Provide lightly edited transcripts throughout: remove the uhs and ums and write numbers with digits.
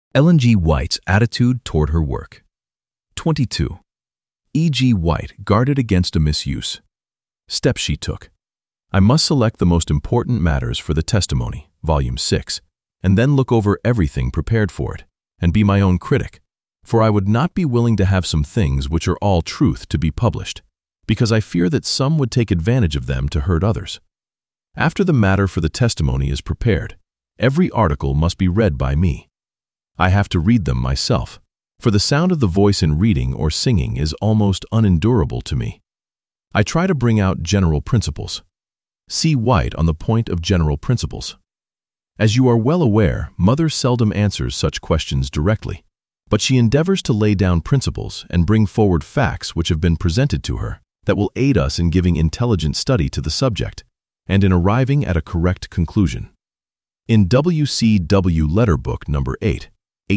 Ellen G. White's attitude toward her work. 22. E. G. White guarded against a misuse. Steps she took. I must select the most important matters for the testimony, Volume 6, and then look over everything prepared for it, and be my own critic, for I would not be willing to have some things which are all truth to be published, because I fear that some would take advantage of them to hurt others. After the matter for the testimony is prepared, every article must be read by me. I have to read them myself, for the sound of the voice in reading or singing is almost unendurable to me. I try to bring out general principles. See White on the point of general principles. As you are well aware, Mother seldom answers such questions directly, but she endeavors to lay down principles and bring forward facts which have been presented to her that will aid us in giving intelligent study to the subject and in arriving at a correct conclusion. In W.C.W. Letter Book No. 8,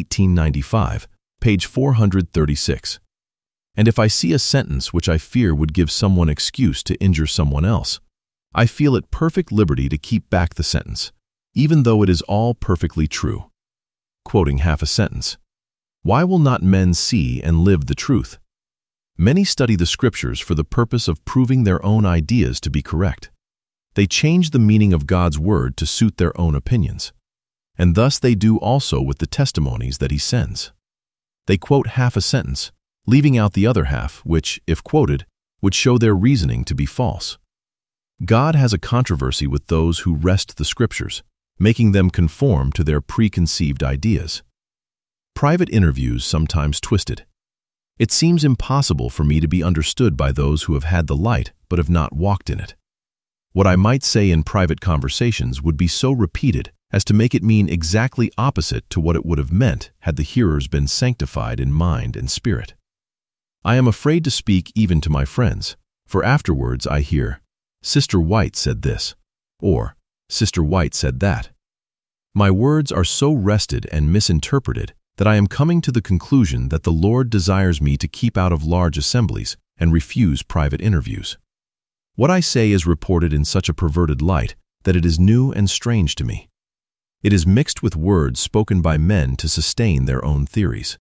1895, page 436. And if I see a sentence which I fear would give someone excuse to injure someone else, I feel at perfect liberty to keep back the sentence, even though it is all perfectly true. Quoting half a sentence. Why will not men see and live the truth? Many study the scriptures for the purpose of proving their own ideas to be correct. They change the meaning of God's word to suit their own opinions, and thus they do also with the testimonies that he sends. They quote half a sentence, leaving out the other half, which, if quoted, would show their reasoning to be false. God has a controversy with those who wrest the scriptures, making them conform to their preconceived ideas. Private interviews sometimes twisted. It seems impossible for me to be understood by those who have had the light but have not walked in it. What I might say in private conversations would be so repeated as to make it mean exactly opposite to what it would have meant had the hearers been sanctified in mind and spirit. I am afraid to speak even to my friends, for afterwards I hear, "Sister White said this," or "Sister White said that." My words are so wrested and misinterpreted that I am coming to the conclusion that the Lord desires me to keep out of large assemblies and refuse private interviews. What I say is reported in such a perverted light that it is new and strange to me. It is mixed with words spoken by men to sustain their own theories.